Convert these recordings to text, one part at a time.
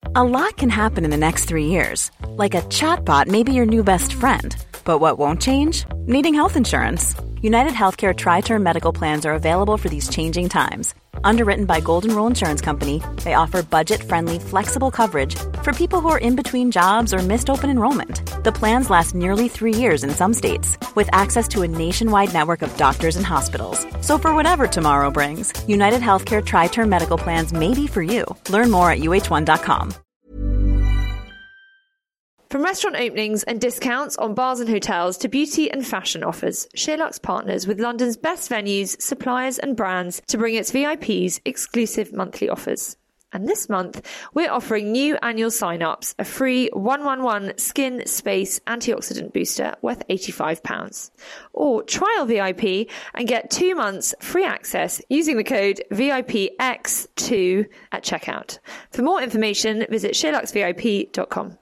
A lot can happen in the next 3 years. Like a chatbot may be your new best friend. But what won't change? Needing health insurance. United Healthcare Tri-Term Medical Plans are available for these changing times. Underwritten by Golden Rule Insurance Company, they offer budget-friendly, flexible coverage for people who are in between jobs or missed open enrollment. The plans last nearly 3 years in some states, with access to a nationwide network of doctors and hospitals. So for whatever tomorrow brings, United Healthcare Tri-Term Medical Plans may be for you. Learn more at uh1.com. From restaurant openings and discounts on bars and hotels to beauty and fashion offers, SheerLuxe partners with London's best venues, suppliers and brands to bring its VIPs exclusive monthly offers. And this month, we're offering new annual sign-ups, a free 111 Skin Space Antioxidant Booster worth £85. Or trial VIP and get 2 months free access using the code VIPX2 at checkout. For more information, visit SheerLuxeVIP.com.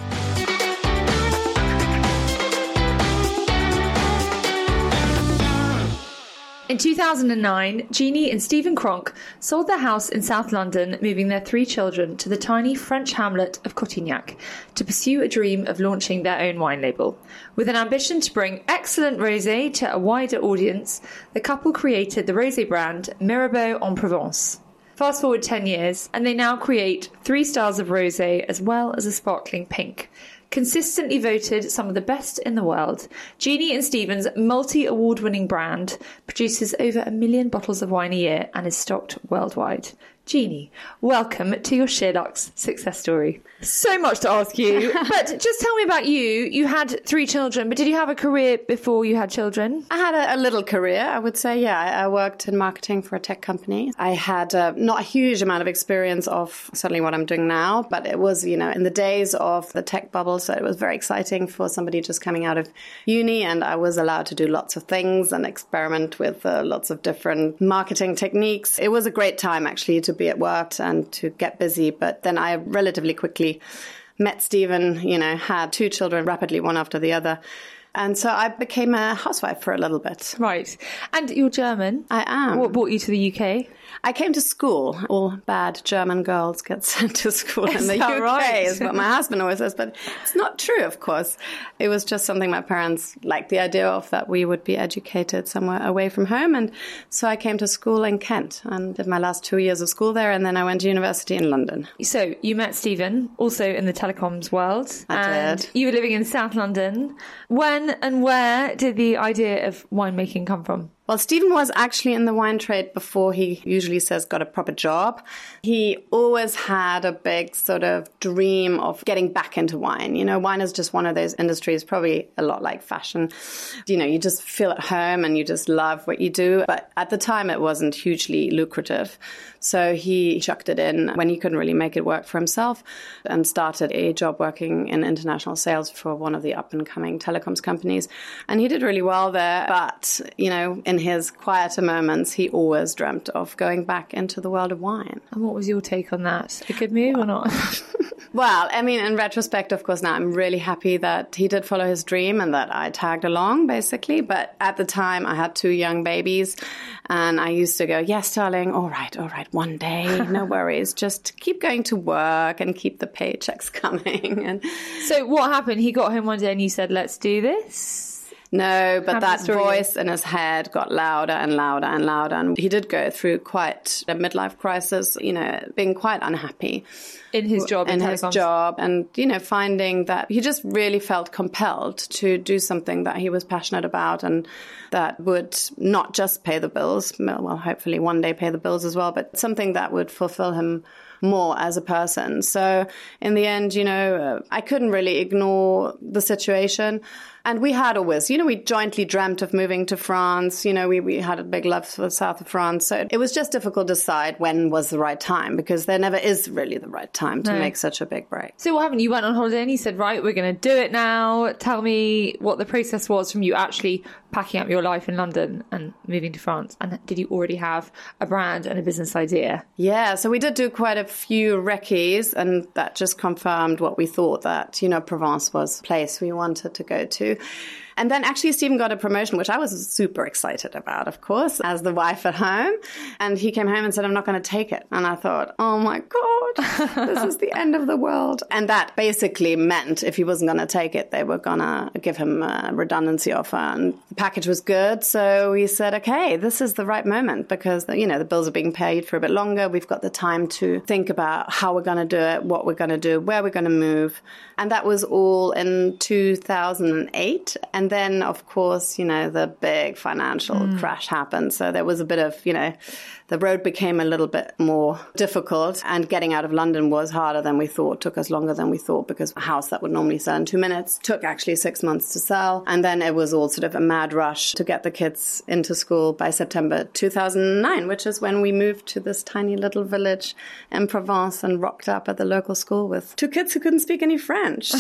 In 2009, Jeannie and Stephen Cronk sold their house in South London, moving their 3 children to the tiny French hamlet of Cotignac to pursue a dream of launching their own wine label. With an ambition to bring excellent rosé to a wider audience, the couple created the rosé brand Mirabeau en Provence. Fast forward 10 years, and they now create 3 styles of rosé as well as a sparkling pink. Consistently voted some of the best in the world, Jeannie and Stephen's multi-award-winning brand produces over 1 million bottles of wine a year and is stocked worldwide. Jeannie, welcome to your SheerLuxe success story. So much to ask you, but just tell me about you. You had 3 children, but did you have a career before you had children? I had a little career, I would say, yeah. I worked in marketing for a tech company. I had not a huge amount of experience of certainly what I'm doing now, but it was, in the days of the tech bubble, so it was very exciting for somebody just coming out of uni, and I was allowed to do lots of things and experiment with lots of different marketing techniques. It was a great time, actually, to be at work and to get busy, but then I relatively quickly met Stephen, had 2 children rapidly, one after the other. And so I became a housewife for a little bit. Right. And you're German. I am. What brought you to the UK? I came to school. All bad German girls get sent to school in the UK, right? Is what my husband always says. But it's not true, of course. It was just something my parents liked the idea of, that we would be educated somewhere away from home. And so I came to school in Kent and did my last 2 years of school there. And then I went to university in London. So you met Stephen, also in the telecoms world. I did. You were living in South London. When and where did the idea of winemaking come from? Well, Stephen was actually in the wine trade before he usually says got a proper job. He always had a big sort of dream of getting back into wine. Wine is just one of those industries, probably a lot like fashion. You just feel at home and you just love what you do. But at the time, it wasn't hugely lucrative. So he chucked it in when he couldn't really make it work for himself and started a job working in international sales for one of the up-and-coming telecoms companies. And he did really well there. But, in his quieter moments, he always dreamt of going back into the world of wine. And what was your take on that? A good move or not? Well, in retrospect, of course, now I'm really happy that he did follow his dream and that I tagged along, basically. But at the time, I had 2 young babies and I used to go, yes, darling, all right, one day, no worries. Just keep going to work and keep the paychecks coming. And so what happened? He got home one day and you said, let's do this? No, but that voice in his head got louder and louder and louder. And he did go through quite a midlife crisis, being quite unhappy. In his job. And, finding that he just really felt compelled to do something that he was passionate about and that would not just pay the bills, well, hopefully one day pay the bills as well, but something that would fulfill him more as a person. So in the end, I couldn't really ignore the situation. And we had always, we jointly dreamt of moving to France. We had a big love for the south of France. So it was just difficult to decide when was the right time, because there never is really the right time to make such a big break. So what happened? You went on holiday and you said, right, we're going to do it now. Tell me what the process was from you actually packing up your life in London and moving to France? And did you already have a brand and a business idea? Yeah, so we did do quite a few recce's, and that just confirmed what we thought, that, Provence was a place we wanted to go to. And then actually Stephen got a promotion, which I was super excited about, of course, as the wife at home. And he came home and said, I'm not going to take it. And I thought, oh my God, this is the end of the world. And that basically meant if he wasn't going to take it, they were going to give him a redundancy offer. And the package was good. So we said, okay, this is the right moment because, the bills are being paid for a bit longer. We've got the time to think about how we're going to do it, what we're going to do, where we're going to move. And that was all in 2008. And then, of course, the big financial crash happened. So there was a bit of, the road became a little bit more difficult, and getting out of London was harder than we thought, took us longer than we thought, because a house that would normally sell in 2 minutes took actually 6 months to sell. And then it was all sort of a mad rush to get the kids into school by September 2009, which is when we moved to this tiny little village in Provence and rocked up at the local school with 2 kids who couldn't speak any French.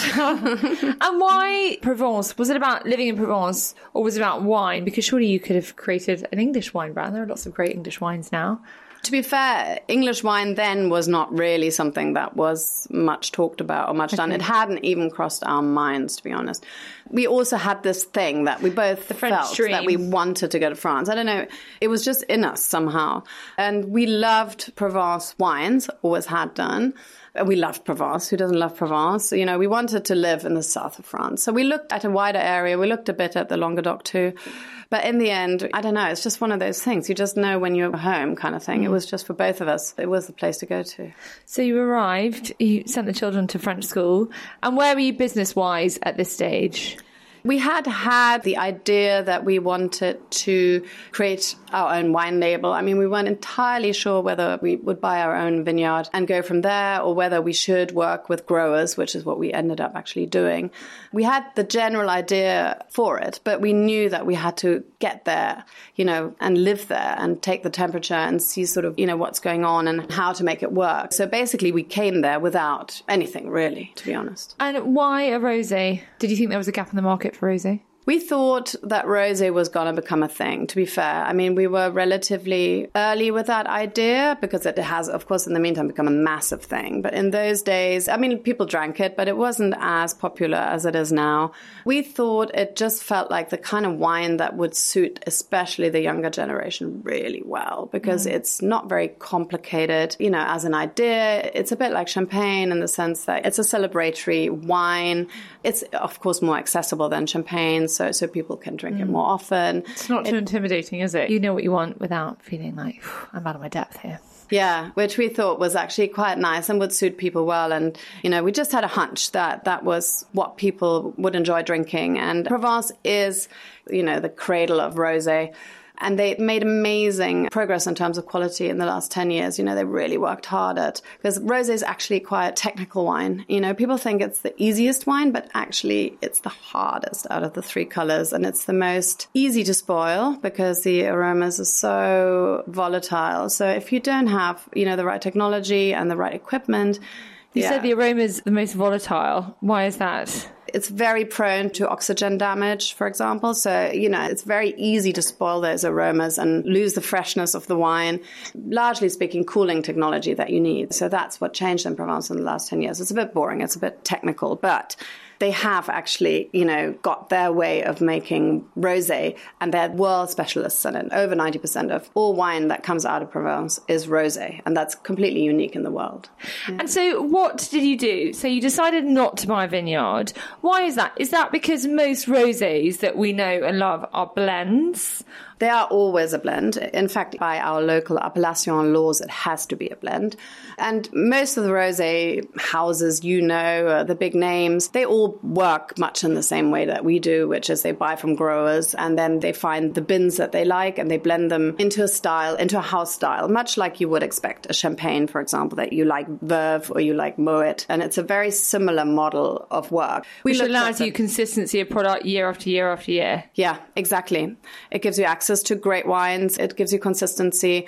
And why Provence? Was it about living in Provence, or was it about wine? Because surely you could have created an English wine brand. There are lots of great English wines now. To be fair, English wine then was not really something that was much talked about or much done. It hadn't even crossed our minds, to be honest. We also had this thing that we both felt dream. That we wanted to go to France. I don't know. It was just in us somehow. And we loved Provence wines, always had done. We loved Provence. Who doesn't love Provence? We wanted to live in the south of France. So we looked at a wider area. We looked a bit at the Languedoc too. But in the end, I don't know, it's just one of those things. You just know when you're home kind of thing. It was just for both of us. It was the place to go to. So you arrived, you sent the children to French school. And where were you business-wise at this stage? We had the idea that we wanted to create our own wine label. I mean, we weren't entirely sure whether we would buy our own vineyard and go from there, or whether we should work with growers, which is what we ended up actually doing. We had the general idea for it, but we knew that we had to get there, and live there and take the temperature and see sort of, what's going on and how to make it work. So basically we came there without anything really, to be honest. And why a rosé? Did you think there was a gap in the market for rosé? We thought that rosé was going to become a thing, to be fair. I mean, we were relatively early with that idea because it has, of course, in the meantime become a massive thing. But in those days, I mean, people drank it, but it wasn't as popular as it is now. We thought it just felt like the kind of wine that would suit especially the younger generation really well, because it's not very complicated, as an idea. It's a bit like champagne in the sense that it's a celebratory wine. It's, of course, more accessible than champagne. So people can drink it more often. It's not too intimidating, is it? You know what you want without feeling like, I'm out of my depth here. Yeah, which we thought was actually quite nice and would suit people well. And, we just had a hunch that that was what people would enjoy drinking. And Provence is, the cradle of rosé. And they made amazing progress in terms of quality in the last 10 years. They really worked hard at, because rosé is actually quite a technical wine. People think it's the easiest wine, but actually it's the hardest out of the 3 colors. And it's the most easy to spoil because the aromas are so volatile. So if you don't have, the right technology and the right equipment. You said the aroma is the most volatile. Why is that? It's very prone to oxygen damage, for example. So, it's very easy to spoil those aromas and lose the freshness of the wine. Largely speaking, cooling technology that you need. So that's what changed in Provence in the last 10 years. It's a bit boring. It's a bit technical, but they have actually, got their way of making rosé, and they're world specialists in it. Over 90% of all wine that comes out of Provence is rosé, and that's completely unique in the world. Yeah. And so what did you do? So you decided not to buy a vineyard. Why is that? Is that because most rosés that we know and love are blends? They are always a blend. In fact, by our local appellation laws, it has to be a blend. And most of the rosé houses, the big names, they all work much in the same way that we do, which is they buy from growers and then they find the bins that they like and they blend them into a style, into a house style, much like you would expect a champagne, for example, that you like Veuve or you like Moet. And it's a very similar model of work. Which allows you consistency of product year after year after year. Yeah, exactly. It gives you access to great wines. It gives you consistency.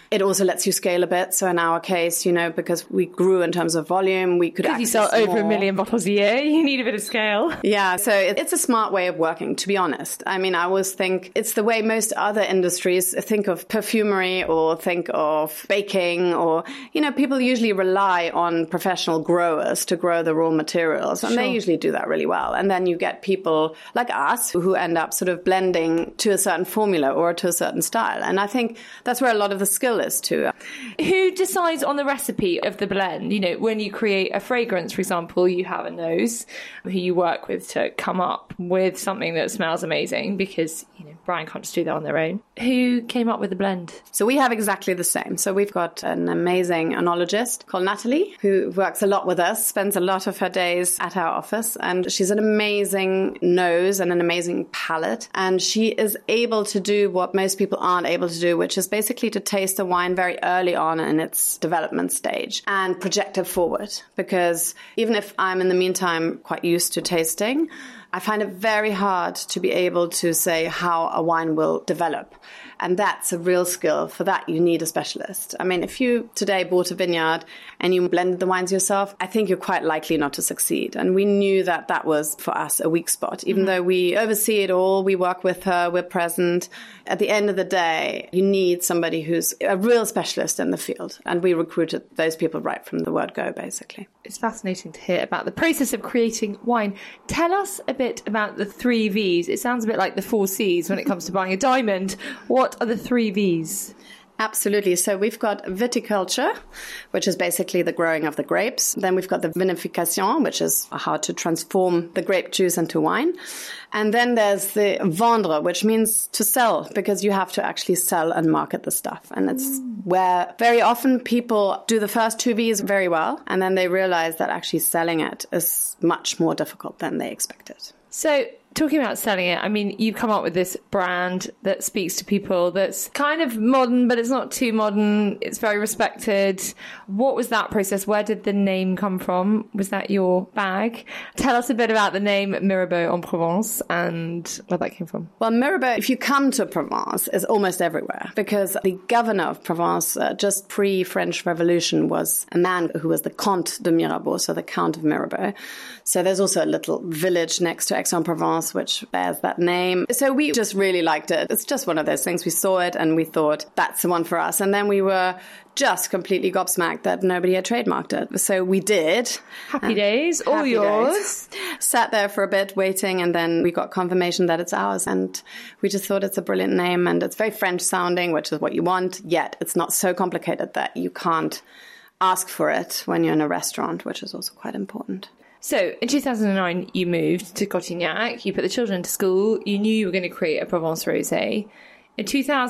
It also lets you scale a bit. So in our case, because we grew in terms of volume, we could access you sell over more. 1 million bottles a year, you need a bit of scale. Yeah, so it's a smart way of working, to be honest. I mean, I always think it's the way most other industries think of perfumery or think of baking or, people usually rely on professional growers to grow the raw materials. And they usually do that really well. And then you get people like us who end up sort of blending to a certain formula or to a certain style. And I think that's where a lot of the skill is too. Who decides on the recipe of the blend? When you create a fragrance, for example, you have a nose who you work with to come up with something that smells amazing because, Brian can't just do that on their own. Who came up with the blend? So we have exactly the same. So we've got an amazing enologist called Natalie who works a lot with us, spends a lot of her days at our office, and she's an amazing nose and an amazing palate. And she is able to do what most people aren't able to do, which is basically to taste the wine very early on in its development stage and project it forward. Because even if I'm in the meantime quite used to tasting, I find it very hard to be able to say how a wine will develop. And that's a real skill. For that, you need a specialist. I mean, if you today bought a vineyard and you blended the wines yourself, I think you're quite likely not to succeed. And we knew that that was, for us, a weak spot. Even though we oversee it all, we work with her, we're present. At the end of the day, you need somebody who's a real specialist in the field. And we recruited those people right from the word go, basically. It's fascinating to hear about the process of creating wine. Tell us a bit about the 3 Vs. It sounds a bit like the 4 Cs when it comes to buying a diamond. What are the 3 Vs? Absolutely. So we've got viticulture, which is basically the growing of the grapes. Then we've got the vinification, which is how to transform the grape juice into wine. And then there's the vendre, which means to sell, because you have to actually sell and market the stuff. And it's where very often people do the first 2 Vs very well, and then they realize that actually selling it is much more difficult than they expected. So, talking about selling it, I mean, you've come up with this brand that speaks to people that's kind of modern, but it's not too modern. It's very respected. What was that process? Where did the name come from? Was that your bag? Tell us a bit about the name Mirabeau en Provence and where that came from. Well, Mirabeau, if you come to Provence, is almost everywhere because the governor of Provence, just pre-French Revolution, was a man who was the Comte de Mirabeau, so the Count of Mirabeau. So there's also a little village next to Aix-en-Provence which bears that name. So we just really liked it. It's just one of those things. We saw it and we thought, that's the one for us. And then we were just completely gobsmacked that nobody had trademarked it. So we did. Happy days, all yours. Sat there for a bit waiting, and then we got confirmation that it's ours. And we just thought it's a brilliant name, and it's very French sounding, which is what you want, yet it's not so complicated that you can't ask for it when you're in a restaurant, which is also quite important. So, in 2009, you moved to Cotignac, you put the children to school, you knew you were going to create a Provence Rosé. In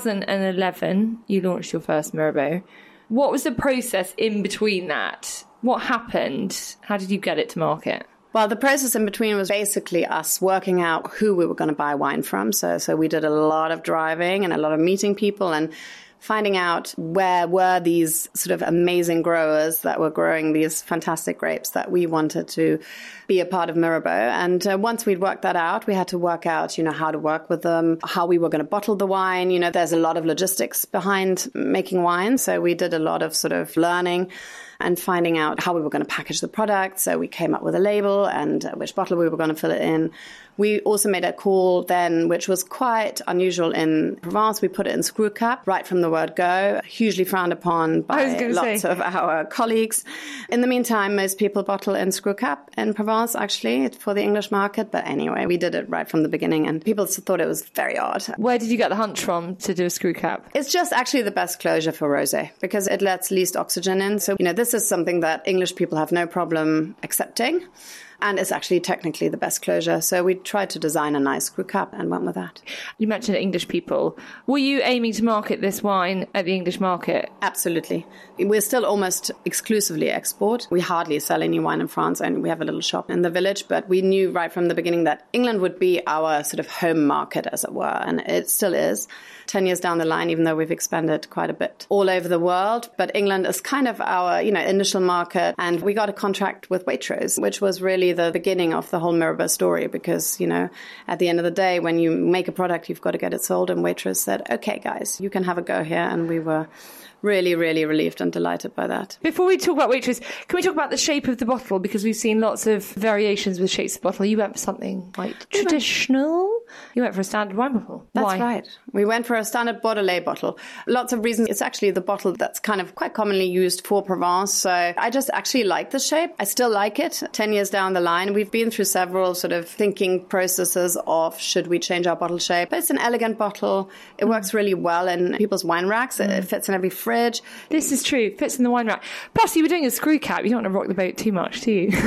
2011, you launched your first Mirabeau. What was the process in between that? What happened? How did you get it to market? Well, the process in between was basically us working out who we were going to buy wine from. So we did a lot of driving and a lot of meeting people and finding out where were these sort of amazing growers that were growing these fantastic grapes that we wanted to be a part of Mirabeau. And once we'd worked that out, we had to work out, how to work with them, how we were going to bottle the wine. There's a lot of logistics behind making wine. So we did a lot of sort of learning and finding out how we were going to package the product. So we came up with a label and which bottle we were going to fill it in. We also made a call then, which was quite unusual in Provence. We put it in screw cap right from the word go, hugely frowned upon by lots of our colleagues. In the meantime, most people bottle in screw cap in Provence, actually, for the English market. But anyway, we did it right from the beginning and people thought it was very odd. Where did you get the hunch from to do a screw cap? It's just actually the best closure for rosé because it lets least oxygen in. So, this is something that English people have no problem accepting. And it's actually technically the best closure. So we tried to design a nice screw cap and went with that. You mentioned English people. Were you aiming to market this wine at the English market? Absolutely. We're still almost exclusively export. We hardly sell any wine in France, and we have a little shop in the village. But we knew right from the beginning that England would be our sort of home market, as it were. And it still is. 10 years down the line, even though we've expanded quite a bit all over the world. But England is kind of our, initial market. And we got a contract with Waitrose, which was really really the beginning of the whole Mirabeau story because, at the end of the day, when you make a product, you've got to get it sold. And Waitrose said, okay, guys, you can have a go here. And we were really, really relieved and delighted by that. Before we talk about Waitrose, can we talk about the shape of the bottle? Because we've seen lots of variations with shapes of bottle. You went for something like traditional. You went for a standard wine bottle. That's right. We went for a standard Bordelais bottle. Lots of reasons. It's actually the bottle that's kind of quite commonly used for Provence. So I just actually like the shape. I still like it. 10 years down the line, we've been through several sort of thinking processes of should we change our bottle shape. But it's an elegant bottle. It works really well in people's wine racks. It fits in every fridge. This is true. It fits in the wine rack. Plus, you were doing a screw cap. You don't want to rock the boat too much, do you?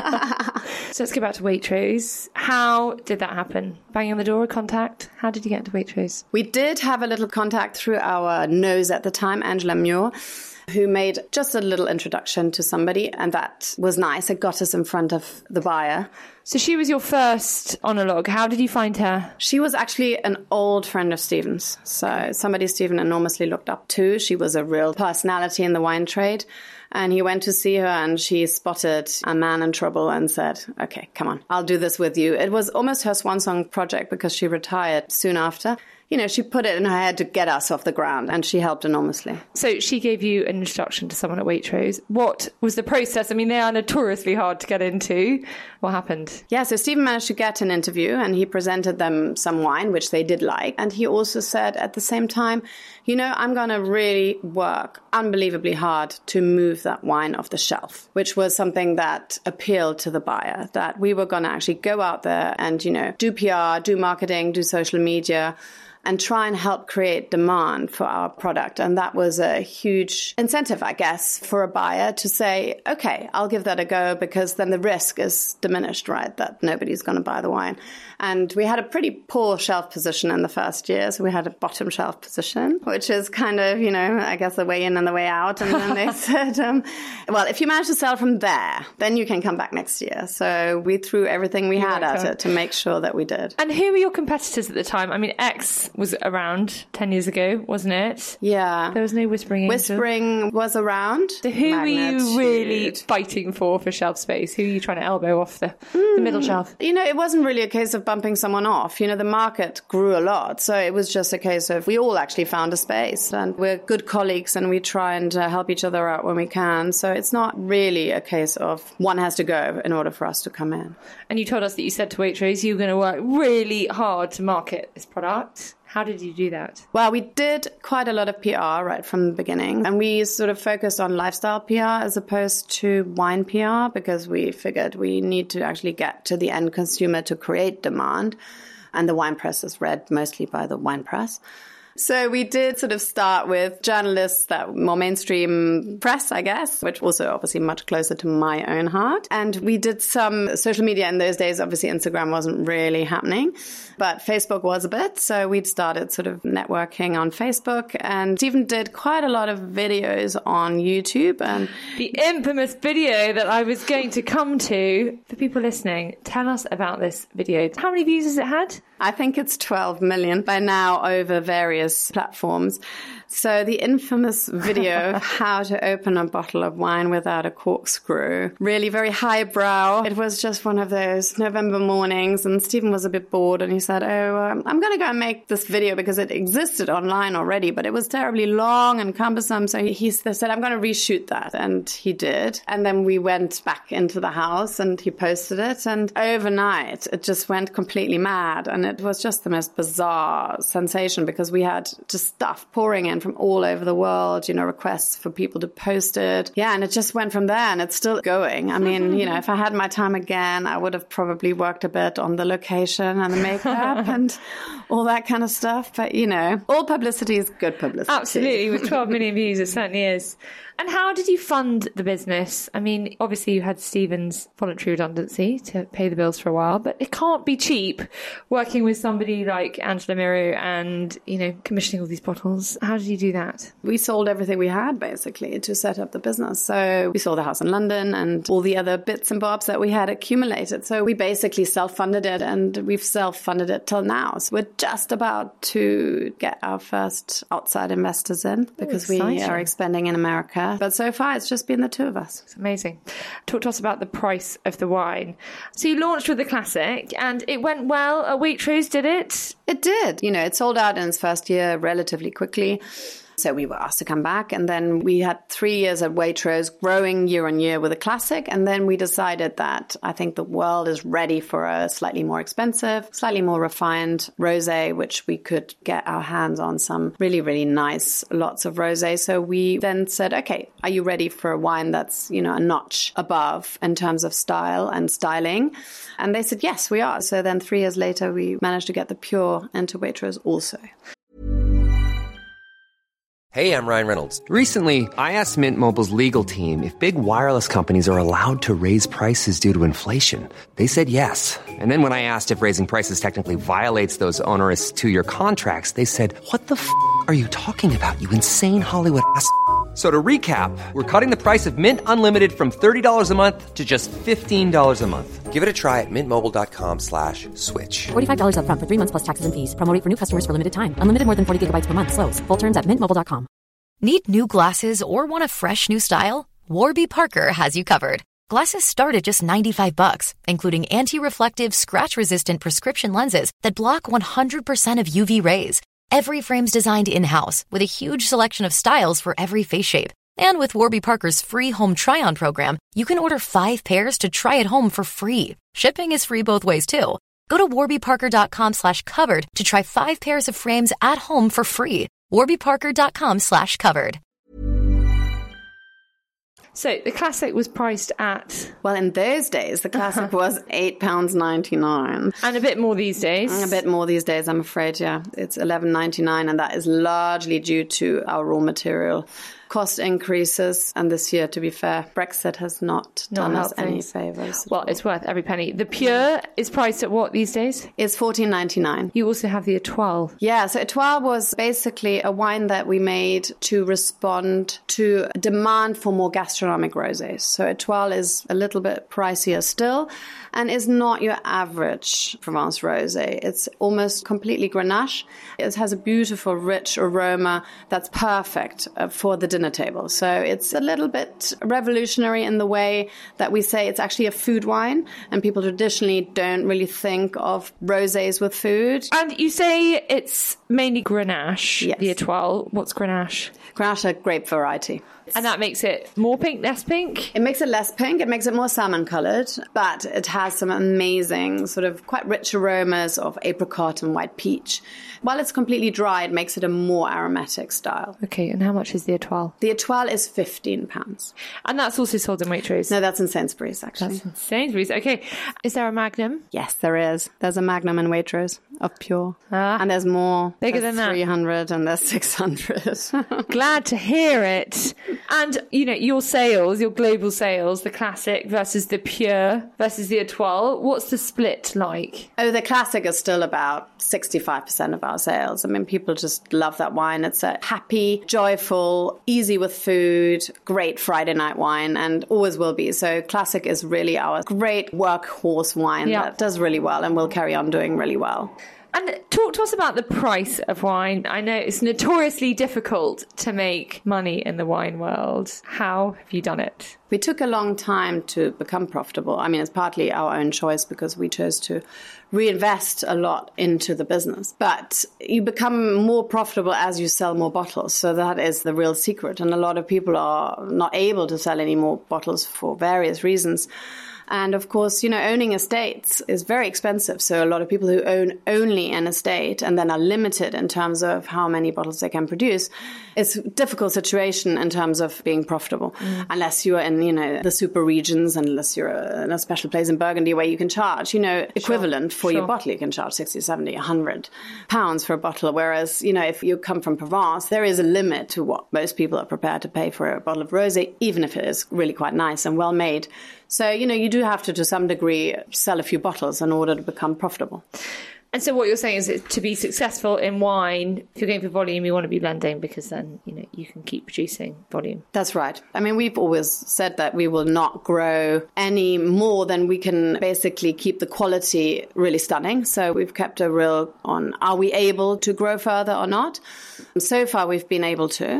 So let's go back to Waitrose. How did that happen? Banging on the door, a contact? How did you get into Waitrose? We did have a little contact through our nose at the time, Angela Muir, who made just a little introduction to somebody, and that was nice. It got us in front of the buyer. So she was your first onologue. How did you find her? She was actually an old friend of Stephen's. So somebody Stephen enormously looked up to. She was a real personality in the wine trade. And he went to see her and she spotted a man in trouble and said, okay, come on, I'll do this with you. It was almost her swan song project because she retired soon after. She put it in her head to get us off the ground and she helped enormously. So she gave you an introduction to someone at Waitrose. What was the process? I mean, they are notoriously hard to get into. What happened? Yeah, so Stephen managed to get an interview and he presented them some wine, which they did like. And he also said at the same time, I'm going to really work unbelievably hard to move that wine off the shelf, which was something that appealed to the buyer, that we were going to actually go out there and, do PR, do marketing, do social media, and try and help create demand for our product. And that was a huge incentive, I guess, for a buyer to say, okay, I'll give that a go because then the risk is diminished, right? That nobody's going to buy the wine. And we had a pretty poor shelf position in the first year. So we had a bottom shelf position, which is kind of, I guess the way in and the way out. And then they said, well, if you manage to sell from there, then you can come back next year. So we threw everything we had at it to make sure that we did. And who were your competitors at the time? I mean, X was around 10 years ago, wasn't it? Yeah. There was no Whispering Angel. Whispering was around. So who were you really fighting for shelf space? Who are you trying to elbow off the middle shelf? It wasn't really a case of bumping someone off. The market grew a lot. So it was just a case of we all actually found a space and we're good colleagues and we try and help each other out when we can. So it's not really a case of one has to go in order for us to come in. And you told us that you said to Waitrose you were going to work really hard to market this product. How did you do that? Well, we did quite a lot of PR right from the beginning. And we sort of focused on lifestyle PR as opposed to wine PR because we figured we need to actually get to the end consumer to create demand. And the wine press is read mostly by the wine press. So we did sort of start with journalists that more mainstream press, I guess, which also obviously much closer to my own heart. And we did some social media in those days. Obviously, Instagram wasn't really happening, but Facebook was a bit. So we'd started sort of networking on Facebook and Stephen did quite a lot of videos on YouTube. And the infamous video that I was going to come to, for people listening, tell us about this video. How many views has it had? I think it's 12 million by now over various platforms. So the infamous video of how to open a bottle of wine without a corkscrew, really very highbrow. It was just one of those November mornings and Stephen was a bit bored and he said, I'm going to go and make this video because it existed online already, but it was terribly long and cumbersome. So he said, I'm going to reshoot that. And he did. And then we went back into the house and he posted it. And overnight, it just went completely mad. And it was just the most bizarre sensation because we had just stuff pouring in from all over the world, requests for people to post it. Yeah, and it just went from there and it's still going. I mean, if I had my time again, I would have probably worked a bit on the location and the makeup and all that kind of stuff. But, all publicity is good publicity. Absolutely. With 12 million views, it certainly is. And how did you fund the business? I mean, obviously you had Stephen's voluntary redundancy to pay the bills for a while, but it can't be cheap working with somebody like Angela Muir and, commissioning all these bottles. How did you do that? We sold everything we had, basically, to set up the business. So we sold the house in London and all the other bits and bobs that we had accumulated. So we basically self-funded it and we've self-funded it till now. So we're just about to get our first outside investors in because we are expanding in America. together. But so far, it's just been the two of us. It's amazing. Talk to us about the price of the wine. So you launched with the Classic, and it went well at Waitrose, did it? It did. It sold out in its first year relatively quickly. So we were asked to come back, and then we had 3 years at Waitrose, growing year on year with a Classic. And then we decided that I think the world is ready for a slightly more expensive, slightly more refined rosé, which we could get our hands on some really, really nice lots of rosé. So we then said, okay, are you ready for a wine that's, a notch above in terms of style and styling? And they said, yes, we are. So then 3 years later, we managed to get the Pure into Waitrose also. Hey, I'm Ryan Reynolds. Recently, I asked Mint Mobile's legal team if big wireless companies are allowed to raise prices due to inflation. They said yes. And then when I asked if raising prices technically violates those onerous 2-year contracts, they said, what the f*** are you talking about, you insane Hollywood ass f- So to recap, we're cutting the price of Mint Unlimited from $30 a month to just $15 a month. Give it a try at mintmobile.com/switch. $45 up front for 3 months plus taxes and fees. Promo rate for new customers for limited time. Unlimited more than 40 gigabytes per month. Slows full terms at mintmobile.com. Need new glasses or want a fresh new style? Warby Parker has you covered. Glasses start at just $95, including anti-reflective, scratch-resistant prescription lenses that block 100% of UV rays. Every frame's designed in-house with a huge selection of styles for every face shape. And with Warby Parker's free home try-on program, you can order 5 pairs to try at home for free. Shipping is free both ways, too. Go to warbyparker.com/covered to try 5 pairs of frames at home for free. warbyparker.com/covered. So the Classic was priced at... Well, in those days, the Classic was £8.99. And a bit more these days. A bit more these days, I'm afraid, yeah. It's $11.99, and that is largely due to our raw material cost increases. And this year, to be fair, Brexit has not done us any favours. Well, it's worth every penny. The Pure is priced at what these days? It's $14.99. You also have the Étoile. Yeah, so Étoile was basically a wine that we made to respond to demand for more gastronomic rosés. So Étoile is a little bit pricier still and is not your average Provence rosé. It's almost completely Grenache. It has a beautiful, rich aroma that's perfect for the dinner table. So it's a little bit revolutionary in the way that we say it's actually a food wine, and people traditionally don't really think of rosés with food. And you say it's mainly Grenache, yes. The Étoile. What's Grenache? Grenache, a grape variety. And that makes it more pink, less pink? It makes it less pink. It makes it more salmon-coloured, but it has some amazing sort of quite rich aromas of apricot and white peach. While it's completely dry, it makes it a more aromatic style. Okay, and how much is the Étoile? The Étoile is £15. And that's also sold in Waitrose? No, that's in Sainsbury's, actually. That's in Sainsbury's. Okay. Is there a Magnum? Yes, there is. There's a Magnum in Waitrose of Pure. Ah. And there's more. Bigger than that? 300 and there's 600. Glad to hear it. And, your sales, your global sales, the Classic versus the Pure versus the Étoile, what's the split like? Oh, the Classic is still about 65% of our sales. I mean, people just love that wine. It's a happy, joyful, easy with food, great Friday night wine, and always will be. So Classic is really our great workhorse wine that does really well and will carry on doing really well. And talk to us about the price of wine. I know it's notoriously difficult to make money in the wine world. How have you done it? We took a long time to become profitable. I mean, it's partly our own choice because we chose to reinvest a lot into the business. But you become more profitable as you sell more bottles. So that is the real secret. And a lot of people are not able to sell any more bottles for various reasons. And of course, owning estates is very expensive. So a lot of people who own only an estate and then are limited in terms of how many bottles they can produce, it's a difficult situation in terms of being profitable. Unless you're in, the super regions, unless you're in a special place in Burgundy where you can charge, equivalent for your bottle. You can charge 60, 70, 100 pounds for a bottle. Whereas, if you come from Provence, there is a limit to what most people are prepared to pay for a bottle of rosé, even if it is really quite nice and well made. So, you do have to some degree, sell a few bottles in order to become profitable. And so what you're saying is that to be successful in wine, if you're going for volume, you want to be blending because then, you can keep producing volume. That's right. I mean, we've always said that we will not grow any more than we can basically keep the quality really stunning. So we've kept a real on, are we able to grow further or not? So far, we've been able to.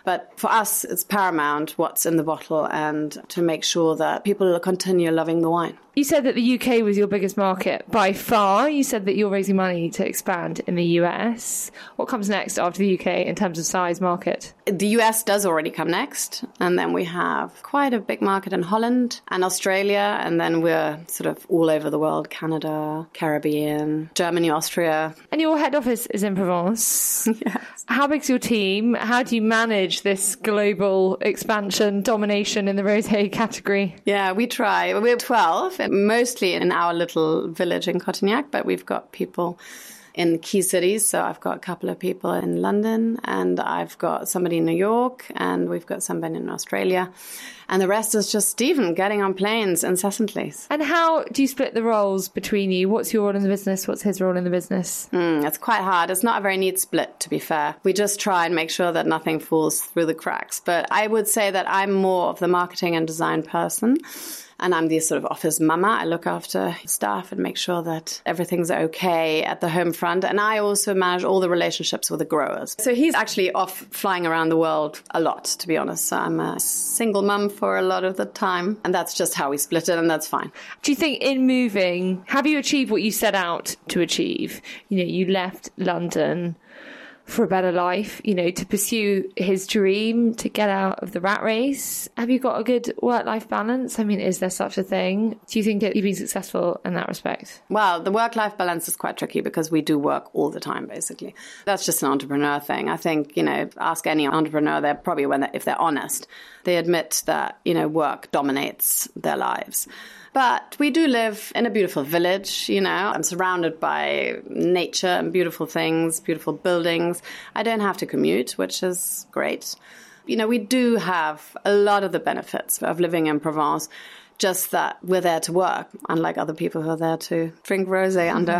But for us, it's paramount what's in the bottle and to make sure that people continue loving the wine. You said that the UK was your biggest market by far. You said that you're raising money to expand in the US. What comes next after the UK in terms of size market? The US does already come next. And then we have quite a big market in Holland and Australia. And then we're sort of all over the world, Canada, Caribbean, Germany, Austria. And your head office is in Provence. Yes. How big's your team? How do you manage this global expansion, domination in the rosé category? Yeah, we try. We're 12, mostly in our little village in Cotignac, but we've got people in key cities. So I've got a couple of people in London, and I've got somebody in New York, and we've got somebody in Australia. And the rest is just Stephen getting on planes incessantly. And how do you split the roles between you? What's your role in the business? What's his role in the business? It's quite hard. It's not a very neat split, to be fair. We just try and make sure that nothing falls through the cracks. But I would say that I'm more of the marketing and design person. And I'm the sort of office mama. I look after staff and make sure that everything's okay at the home front. And I also manage all the relationships with the growers. So he's actually off flying around the world a lot, to be honest. So I'm a single mum for a lot of the time. And that's just how we split it, and that's fine. Do you think in moving, have you achieved what you set out to achieve? You know, you left London for a better life, you know, to pursue his dream, to get out of the rat race. Have you got a good work-life balance? I mean, is there such a thing? Do you think that you've been successful in that respect? Well, the work-life balance is quite tricky because we do work all the time, basically. That's just an entrepreneur thing. I think, you know, ask any entrepreneur, they're probably, if they're honest, they admit that, you know, work dominates their lives. But we do live in a beautiful village, you know. I'm surrounded by nature and beautiful things, beautiful buildings. I don't have to commute, which is great. You know, we do have a lot of the benefits of living in Provence, just that we're there to work, unlike other people who are there to drink rosé under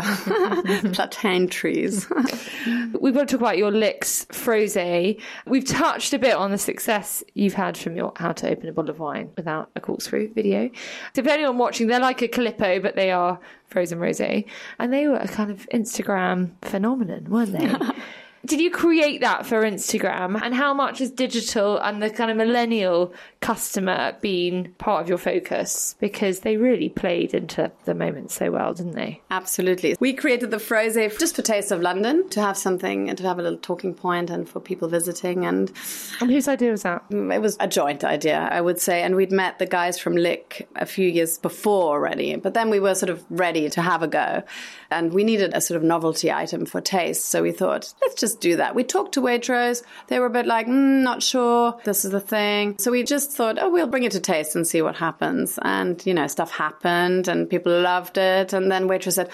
platane trees. We've got to talk about your Licks Frosé. We've touched a bit on the success you've had from your How to Open a Bottle of Wine Without a Corkscrew video. So for anyone watching, they're like a Calippo, but they are frozen rosé. And they were a kind of Instagram phenomenon, weren't they? Did you create that for Instagram? And how much has digital and the kind of millennial customer been part of your focus? Because they really played into the moment so well, didn't they? Absolutely. We created the Frosé just for Taste of London, to have something and to have a little talking point and for people visiting. And whose idea was that? It was a joint idea, I would say. And we'd met the guys from Lick a few years before already. But then we were sort of ready to have a go. And we needed a sort of novelty item for taste. So we thought, let's just do that. We talked to Waitrose. They were a bit like, not sure, this is the thing. So we just thought, we'll bring it to taste and see what happens. And, you know, stuff happened and people loved it. And then Waitrose said,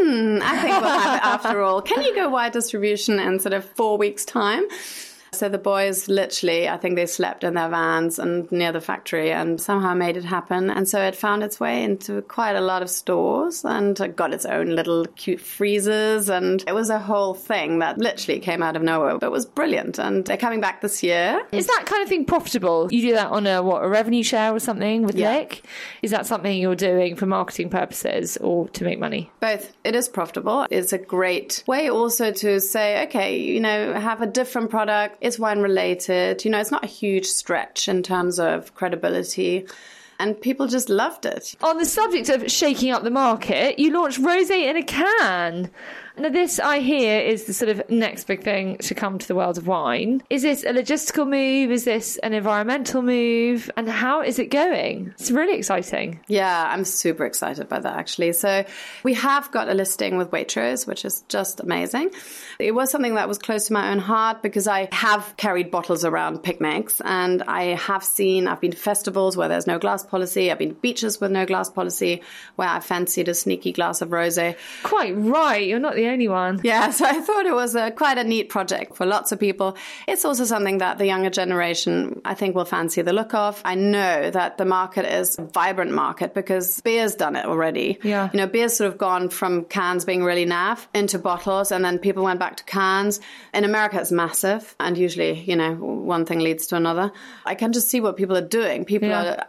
I think we'll have it after all. Can you go wide distribution in sort of 4 weeks' time? So the boys literally, I think they slept in their vans and near the factory and somehow made it happen. And so it found its way into quite a lot of stores and got its own little cute freezers. And it was a whole thing that literally came out of nowhere. But it was brilliant. And they're coming back this year. Is that kind of thing profitable? You do that on a revenue share or something with Lick? Is that something you're doing for marketing purposes or to make money? Both. It is profitable. It's a great way also to say, okay, you know, have a different product. It's wine related. You know, it's not a huge stretch in terms of credibility. And people just loved it. On the subject of shaking up the market, you launched Rosé in a Can. Now, this, I hear, is the sort of next big thing to come to the world of wine. Is this a logistical move? Is this an environmental move? And how is it going? It's really exciting. Yeah, I'm super excited by that, actually. So we have got a listing with Waitrose, which is just amazing. It was something that was close to my own heart because I have carried bottles around picnics and I've been to festivals where there's no glass policy. I've been to beaches with no glass policy where I fancied a sneaky glass of rosé. Quite right. You're not the only one. Yeah, so I thought it was quite a neat project for lots of people. It's also something that the younger generation, I think, will fancy the look of. I know that the market is a vibrant market because beer's done it already. Yeah. You know, beer's sort of gone from cans being really naff into bottles and then people went back to cans. In America, it's massive. And usually, you know, one thing leads to another. I can just see what people are doing. People are constantly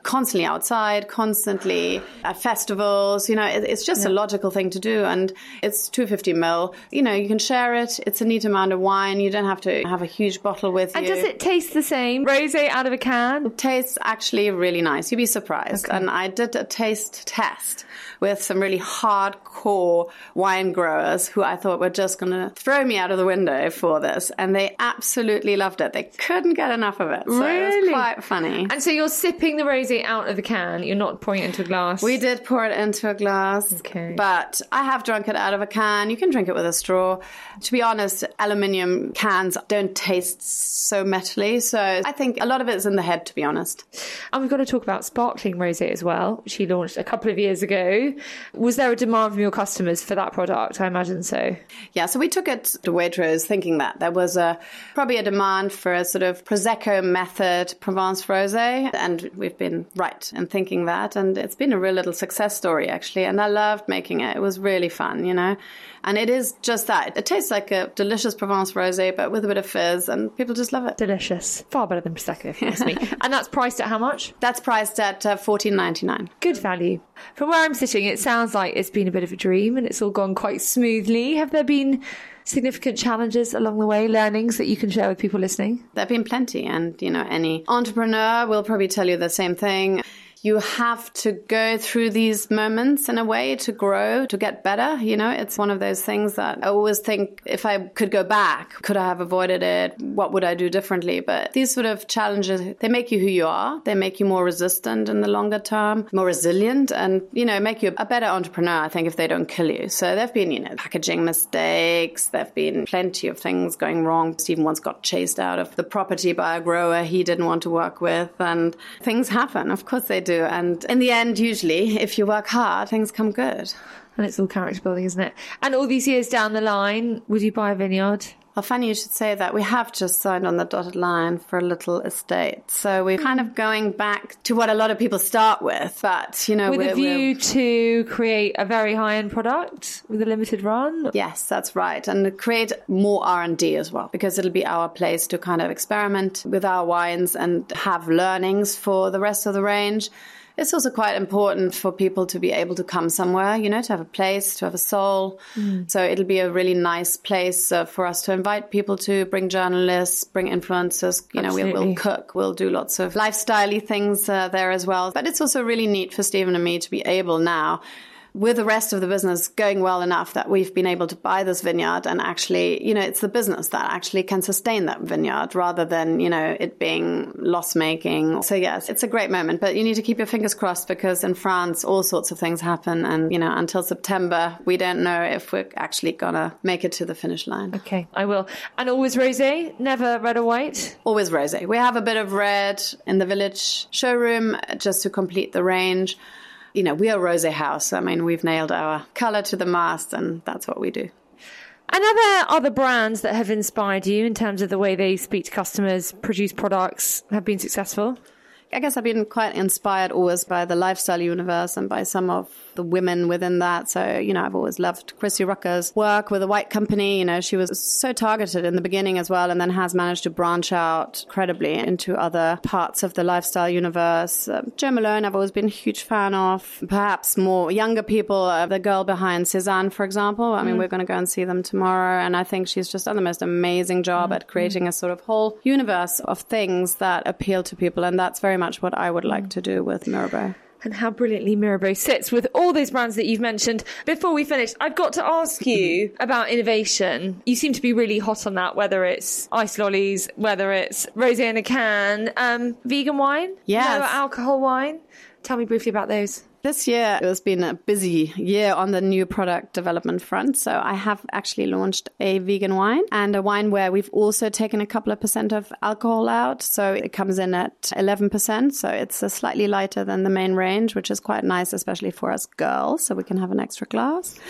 outside constantly at festivals. It's just a logical thing to do. And it's 250 ml. You can share it. It's a neat amount of wine. You don't have to have a huge bottle with you. And does it taste the same? Rosé out of a can? It tastes actually really nice. You'd be surprised. Okay. And I did a taste test with some really hardcore wine growers who I thought were just going to throw me out of the window for this. And they absolutely loved it. They couldn't get enough of it. So It was quite funny. And so you're sipping the rosé out of the can. You're not pouring it into a glass. We did pour it into a glass. Okay. But I have drunk it out of a can. You can drink it with a straw. To be honest, aluminium cans don't taste so metally. So I think a lot of it's in the head, to be honest. And we've got to talk about sparkling rosé as well, which you launched a couple of years ago. Was there a demand from your customers for that product? I imagine so. Yeah, so we took it to Waitrose thinking that there was probably a demand for a sort of Prosecco method Provence rosé, and we've been right in thinking that, and it's been a real little success story actually, and I loved making it. It was really fun, and it is just that. It tastes like a delicious Provence rosé, but with a bit of fizz, and people just love it. Delicious. Far better than Prosecco, if you ask me. And that's priced at how much? That's priced at $14.99. Good value. From where I'm sitting, it sounds like it's been a bit of a dream and it's all gone quite smoothly. Have there been significant challenges along the way, learnings that you can share with people listening? There have been plenty, and any entrepreneur will probably tell you the same thing. You have to go through these moments in a way to grow, to get better. It's one of those things that I always think, if I could go back, could I have avoided it? What would I do differently? But these sort of challenges, they make you who you are. They make you more resistant in the longer term, more resilient, and, make you a better entrepreneur, I think, if they don't kill you. So there've been, packaging mistakes. There've been plenty of things going wrong. Stephen once got chased out of the property by a grower he didn't want to work with, and things happen. Of course they do. And in the end, usually, if you work hard, things come good. And it's all character building, isn't it? And all these years down the line, would you buy a vineyard? Well, funny you should say that. We have just signed on the dotted line for a little estate. So we're kind of going back to what a lot of people start with. But, with a view to create a very high-end product with a limited run? Yes, that's right. And create more R&D as well, because it'll be our place to kind of experiment with our wines and have learnings for the rest of the range. It's also quite important for people to be able to come somewhere, to have a place, to have a soul. So it'll be a really nice place for us to invite people to, bring journalists, bring influencers. We'll cook, we'll do lots of lifestyle-y things there as well. But it's also really neat for Stephen and me to be able now, with the rest of the business going well enough, that we've been able to buy this vineyard, and actually, it's the business that actually can sustain that vineyard rather than, it being loss-making. So yes, it's a great moment, but you need to keep your fingers crossed, because in France, all sorts of things happen. And, until September, we don't know if we're actually gonna make it to the finish line. Okay, I will. And always rosé, never red or white? Always rosé. We have a bit of red in the village showroom just to complete the range. We are a rosé house. I mean, we've nailed our colour to the mast, and that's what we do. And are there other brands that have inspired you in terms of the way they speak to customers, produce products, have been successful? I guess I've been quite inspired always by the lifestyle universe and by some of the women within that. So, I've always loved Chrissy Rucker's work with the White Company. She was so targeted in the beginning as well, and then has managed to branch out incredibly into other parts of the lifestyle universe. Jo Malone, I've always been a huge fan of. Perhaps more younger people, the girl behind Cézanne, for example. I mean, we're going to go and see them tomorrow, and I think she's just done the most amazing job at creating a sort of whole universe of things that appeal to people, and that's very much what I would like to do with Mirabeau. And how brilliantly Mirabeau sits with all those brands that you've mentioned. Before we finish, I've got to ask you about innovation. You seem to be really hot on that, whether it's ice lollies, whether it's rosé in a can, vegan wine, yes, lower alcohol wine. Tell me briefly about those. This year has been a busy year on the new product development front. So I have actually launched a vegan wine, and a wine where we've also taken a couple of % of alcohol out. So it comes in at 11%. So it's slightly lighter than the main range, which is quite nice, especially for us girls, so we can have an extra glass.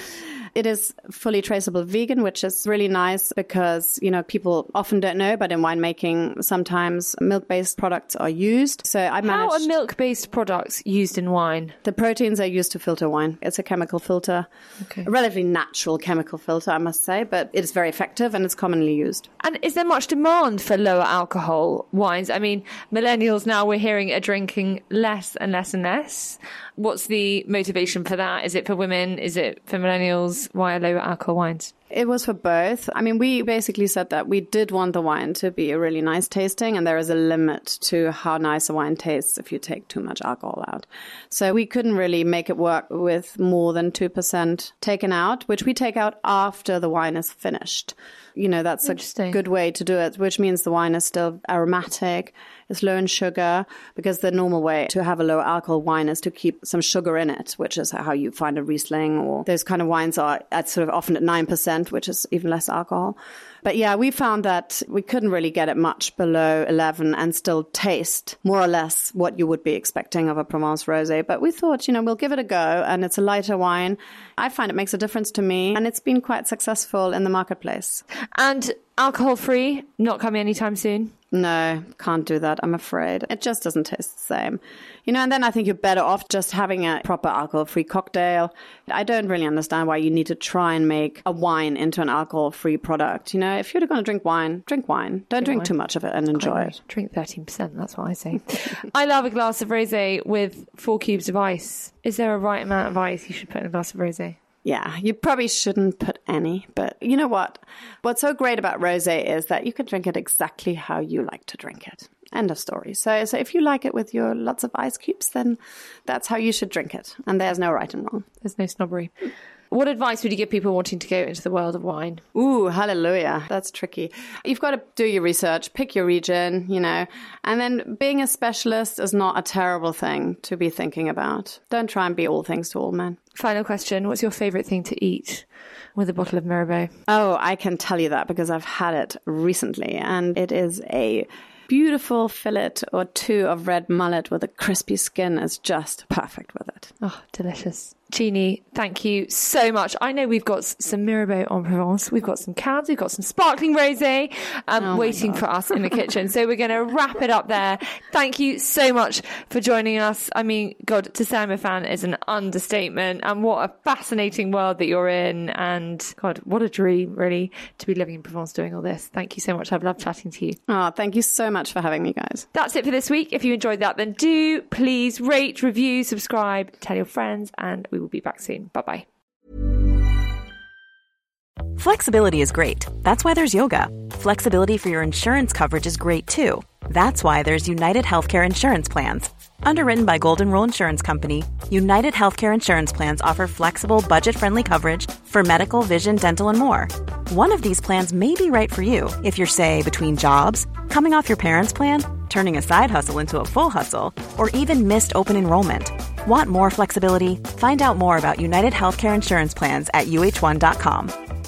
It is fully traceable vegan, which is really nice because, people often don't know, but in winemaking, sometimes milk-based products are used. So How are milk-based products used in wine? The proteins are used to filter wine. It's a chemical filter, a relatively natural chemical filter, I must say, but it is very effective and it's commonly used. And is there much demand for lower alcohol wines? I mean, millennials now, we're hearing, are drinking less and less and less. What's the motivation for that? Is it for women? Is it for millennials? Why are lower alcohol wines? It was for both. I mean, we basically said that we did want the wine to be a really nice tasting, and there is a limit to how nice a wine tastes if you take too much alcohol out. So we couldn't really make it work with more than 2% taken out, which we take out after the wine is finished. That's a good way to do it, which means the wine is still aromatic, it's low in sugar, because the normal way to have a low alcohol wine is to keep some sugar in it, which is how you find a Riesling, or those kind of wines are at sort of often at 9%, which is even less alcohol. But yeah, we found that we couldn't really get it much below 11 and still taste more or less what you would be expecting of a Provence rosé. But we thought, we'll give it a go, and it's a lighter wine. I find it makes a difference to me, and it's been quite successful in the marketplace. And alcohol-free, not coming anytime soon? No, can't do that, I'm afraid. It just doesn't taste the same. And then I think you're better off just having a proper alcohol-free cocktail. I don't really understand why you need to try and make a wine into an alcohol-free product. If you're going to drink wine, drink wine. Don't drink too much of it and enjoy it. Drink 13%, that's what I say. I love a glass of rosé with 4 cubes of ice. Is there a right amount of ice you should put in a glass of rosé? Yeah, you probably shouldn't put any, but you know what? What's so great about rosé is that you can drink it exactly how you like to drink it. End of story. So if you like it with your lots of ice cubes, then that's how you should drink it. And there's no right and wrong. There's no snobbery. What advice would you give people wanting to go into the world of wine? Ooh, hallelujah. That's tricky. You've got to do your research, pick your region, and then being a specialist is not a terrible thing to be thinking about. Don't try and be all things to all men. Final question. What's your favourite thing to eat with a bottle of Mirabeau? Oh, I can tell you that because I've had it recently, and it is a beautiful fillet or 2 of red mullet with a crispy skin is just perfect with it. Oh, delicious. Jeannie, thank you so much. I know we've got some Mirabeau en Provence, we've got some Cabs, we've got some sparkling rosé waiting for us in the kitchen. So we're going to wrap it up there. Thank you so much for joining us. I mean, God, to say I'm a fan is an understatement, and what a fascinating world that you're in, and God, what a dream really to be living in Provence doing all this. Thank you so much. I've loved chatting to you. Oh, thank you so much for having me, guys. That's it for this week. If you enjoyed that, then do please rate, review, subscribe, tell your friends, and we will be back soon. Bye-bye. Flexibility is great. That's why there's yoga. Flexibility for your insurance coverage is great too. That's why there's United Healthcare Insurance Plans. Underwritten by Golden Rule Insurance Company, United Healthcare Insurance Plans offer flexible, budget-friendly coverage for medical, vision, dental, and more. One of these plans may be right for you if you're, say, between jobs, coming off your parents' plan, turning a side hustle into a full hustle, or even missed open enrollment. Want more flexibility? Find out more about United Healthcare Insurance Plans at uh1.com.